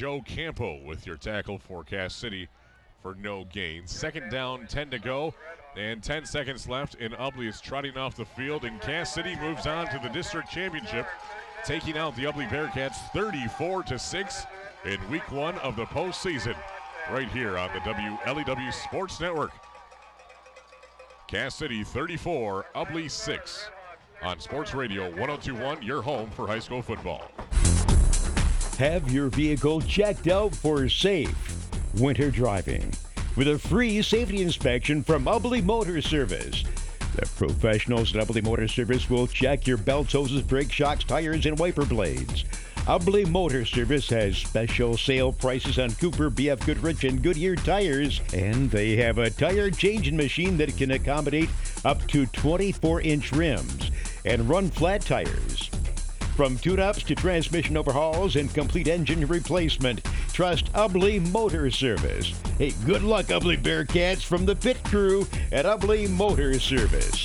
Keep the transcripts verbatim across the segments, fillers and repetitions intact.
Joe Campo with your tackle for Cass City for no gain. Second down, ten to go, and ten seconds left, and Ubly is trotting off the field, and Cass City moves on to the district championship, taking out the Ubly Bearcats thirty-four to six in week one of the postseason, right here on the W L E W Sports Network. Cass City thirty-four, Ubly six on Sports Radio one oh two point one, your home for high school football. Have your vehicle checked out for safe winter driving with a free safety inspection from Ubly Motor Service. The professionals at Ubly Motor Service will check your belts, hoses, brake shocks, tires, and wiper blades. Ubly Motor Service has special sale prices on Cooper, B F Goodrich, and Goodyear tires, and they have a tire changing machine that can accommodate up to twenty-four inch rims and run flat tires. From tune-ups to transmission overhauls and complete engine replacement, trust Ubly Motor Service. Hey, good luck, Ubly Bearcats, from the pit crew at Ubly Motor Service.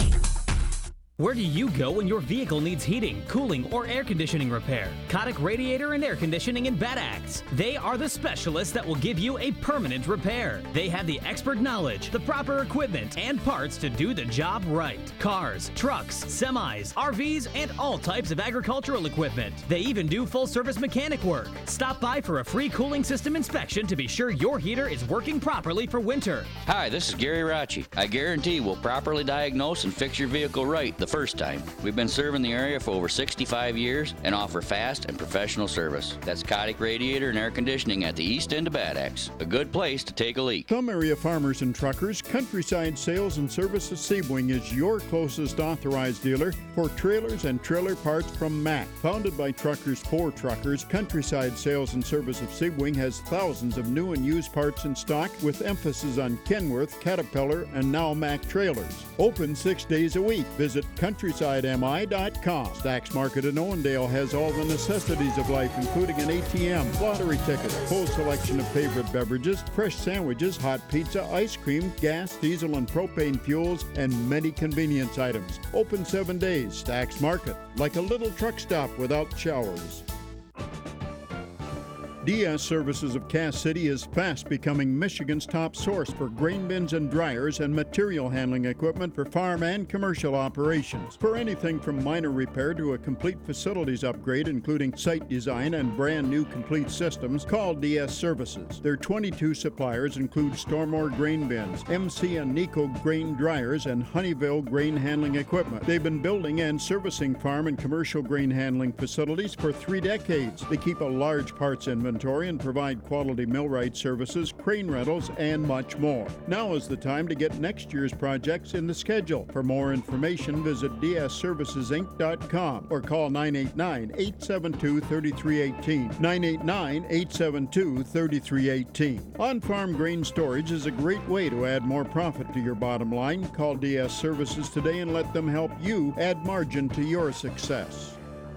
Where do you go when your vehicle needs heating, cooling, or air conditioning repair? Kotick Radiator and Air Conditioning in Bad Axe. They are the specialists that will give you a permanent repair. They have the expert knowledge, the proper equipment, and parts to do the job right. Cars, trucks, semis, R Vs, and all types of agricultural equipment. They even do full-service mechanic work. Stop by for a free cooling system inspection to be sure your heater is working properly for winter. Hi, this is Gary Rachi. I guarantee we'll properly diagnose and fix your vehicle right the first time. We've been serving the area for over sixty-five years and offer fast and professional service. That's Kotick Radiator and Air Conditioning at the east end of Bad Axe. A good place to take a leak. Some area farmers and truckers, Countryside Sales and Service of Sebring is your closest authorized dealer for trailers and trailer parts from Mack. Founded by truckers for truckers, Countryside Sales and Service of Sebring has thousands of new and used parts in stock with emphasis on Kenworth, Caterpillar, and now Mack trailers. Open six days a week. Visit countryside m i dot com. Stacks Market in Owendale has all the necessities of life, including an A T M, lottery tickets, full selection of favorite beverages, fresh sandwiches, hot pizza, ice cream, gas, diesel, and propane fuels, and many convenience items. Open seven days. Stacks Market, like a little truck stop without showers. D S Services of Cass City is fast becoming Michigan's top source for grain bins and dryers and material handling equipment for farm and commercial operations. For anything from minor repair to a complete facilities upgrade, including site design and brand new complete systems, call D S Services. Their twenty-two suppliers include Stormore grain bins, M C and Nico grain dryers, and Honeyville grain handling equipment. They've been building and servicing farm and commercial grain handling facilities for three decades. They keep a large parts inventory and provide quality millwright services, crane rentals, and much more. Now is the time to get next year's projects in the schedule. For more information, visit d s services inc dot com or call nine eight nine, eight seven two, three three one eight, nine eight nine, eight seven two, three three one eight. On-farm grain storage is a great way to add more profit to your bottom line. Call D S Services today and let them help you add margin to your success.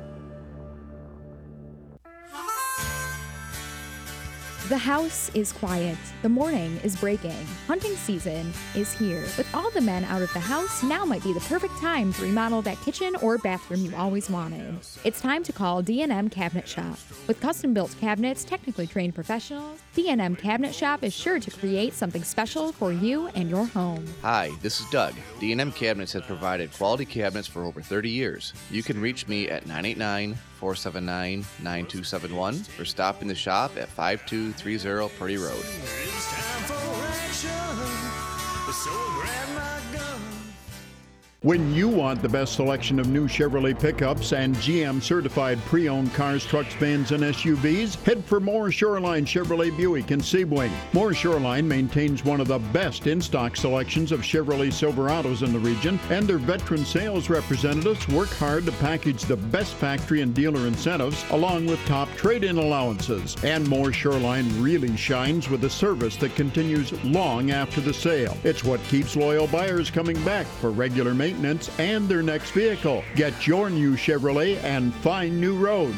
The house is quiet. The morning is breaking. Hunting season is here. With all the men out of the house, now might be the perfect time to remodel that kitchen or bathroom you always wanted. It's time to call D and M Cabinet Shop. With custom-built cabinets, technically trained professionals, D and M Cabinet Shop is sure to create something special for you and your home. Hi, this is Doug. D and M Cabinets has provided quality cabinets for over thirty years. You can reach me at nine eight nine, four seven nine, nine two seven one or stop in the shop at five two three zero Purdy Road. It's time for action, so grab my gun. When you want the best selection of new Chevrolet pickups and G M certified pre-owned cars, trucks, vans, and S U Vs, head for Moore Shoreline Chevrolet Buick in Sebring. Moore Shoreline maintains one of the best in-stock selections of Chevrolet Silverados in the region, and their veteran sales representatives work hard to package the best factory and dealer incentives along with top trade-in allowances. And Moore Shoreline really shines with a service that continues long after the sale. It's what keeps loyal buyers coming back for regular maintenance maintenance and their next vehicle. Get your new Chevrolet and find new roads.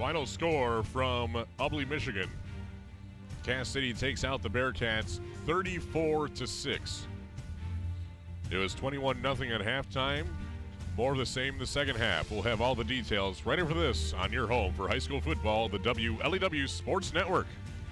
Final score from Ubly, Michigan. Cass City takes out the Bearcats thirty-four to six. It was twenty-one nothing at halftime. More of the same in the second half. We'll have all the details right after this on your home for high school football, the W L E W Sports Network.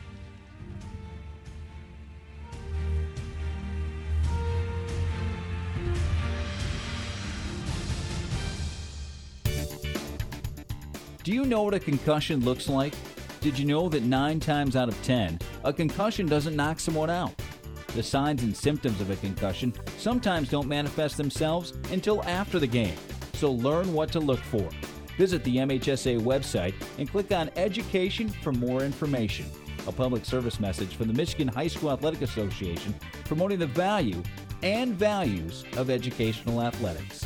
Do you know what a concussion looks like? Did you know that nine times out of ten, a concussion doesn't knock someone out? The signs and symptoms of a concussion sometimes don't manifest themselves until after the game, so learn what to look for. Visit the M H S A website and click on Education for more information. A public service message from the Michigan High School Athletic Association promoting the value and values of educational athletics.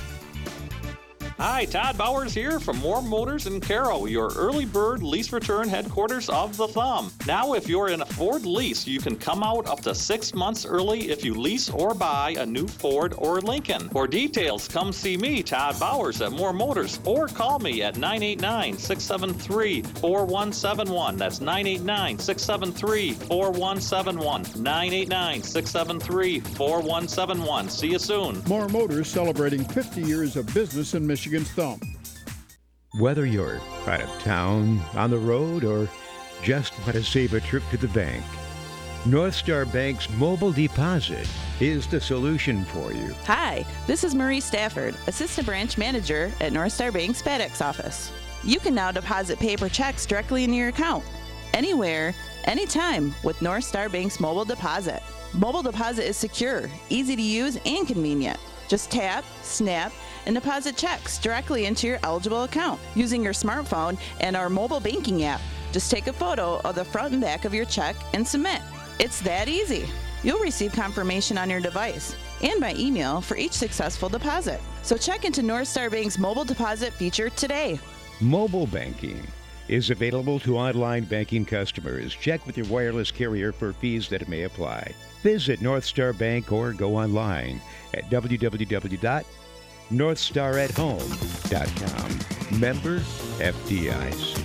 Hi, Todd Bowers here from Moore Motors in Caro, your early bird lease return headquarters of the Thumb. Now, if you're in a Ford lease, you can come out up to six months early if you lease or buy a new Ford or Lincoln. For details, come see me, Todd Bowers, at Moore Motors, or call me at nine eight nine, six seven three, four one seven one. That's nine eight nine, six seven three, four one seven one. nine eight nine, six seven three, four one seven one. See you soon. Moore Motors celebrating fifty years of business in Michigan's Thumb. Whether you're out of town, on the road, or just want to save a trip to the bank, North Star Bank's mobile deposit is the solution for you. Hi, this is Marie Stafford, Assistant Branch Manager at North Star Bank's FedEx office. You can now deposit paper checks directly into your account, anywhere, anytime with North Star Bank's mobile deposit. Mobile deposit is secure, easy to use, and convenient. Just tap, snap, and deposit checks directly into your eligible account using your smartphone and our mobile banking app. Just take a photo of the front and back of your check and submit. It's that easy. You'll receive confirmation on your device and by email for each successful deposit. So check into North Star Bank's mobile deposit feature today. Mobile banking is available to online banking customers. Check with your wireless carrier for fees that may apply. Visit North Star Bank or go online at w w w dot north star at home dot com. Member F D I C.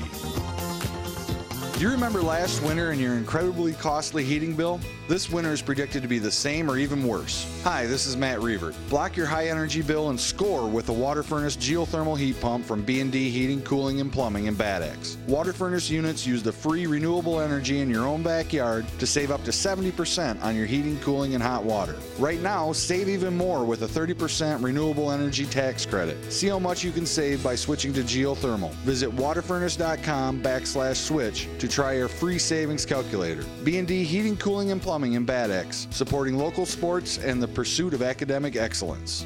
Do you remember last winter and your incredibly costly heating bill? This winter is predicted to be the same or even worse. Hi, this is Matt Reavert. Block your high energy bill and score with the Water Furnace geothermal heat pump from B and D Heating, Cooling, and Plumbing in Bad Axe. Water Furnace units use the free renewable energy in your own backyard to save up to seventy percent on your heating, cooling, and hot water. Right now, save even more with a thirty percent renewable energy tax credit. See how much you can save by switching to geothermal. Visit waterfurnace.com backslash switch to try your free savings calculator. B and D Heating, Cooling, and Plumbing in Bad Axe, supporting local sports and the pursuit of academic excellence.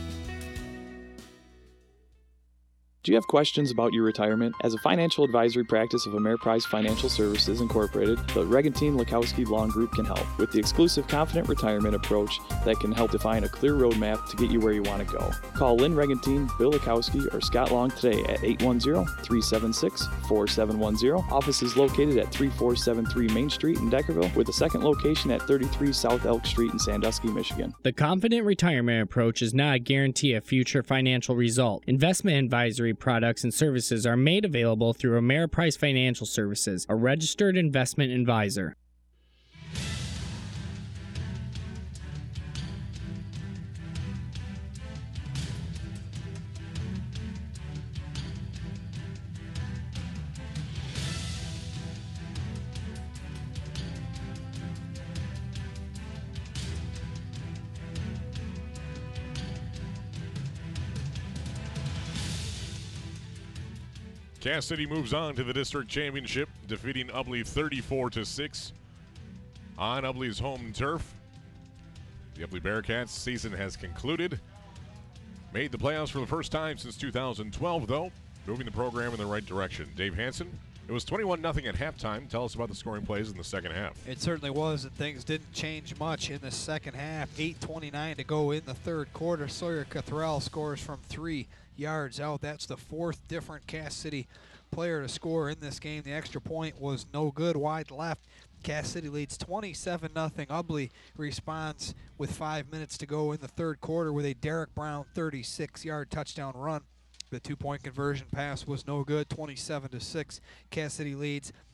Do you have questions about your retirement? As a financial advisory practice of Ameriprise Financial Services Incorporated, the Regentine Lukowski Law Group can help with the exclusive Confident Retirement approach that can help define a clear roadmap to get you where you want to go. Call Lynn Regentine, Bill Lukowski, or Scott Long today at eight one zero, three seven six, four seven one zero. Office is located at thirty-four seventy-three Main Street in Deckerville, with a second location at thirty-three South Elk Street in Sandusky, Michigan. The Confident Retirement approach is not a guarantee of future financial result. Investment advisory products and services are made available through Ameriprise Financial Services, a registered investment advisor. Cass City moves on to the district championship, defeating Ubly thirty-four to six on Ubly's home turf. The Ubly Bearcats season has concluded. Made the playoffs for the first time since two thousand twelve, though, moving the program in the right direction. Dave Hansen, it was twenty-one nothing at halftime. Tell us about the scoring plays in the second half. It certainly was, and things didn't change much in the second half. eight twenty-nine to go in the third quarter. Sawyer Cothrell scores from three yards out. That's the fourth different Cass City player to score in this game. The extra point was no good, wide left. Cass City leads twenty-seven nothing. Ubly responds with five minutes to go in the third quarter with a Derek Brown thirty-six yard touchdown run. The two-point conversion pass was no good. twenty-seven to six. Cass City leads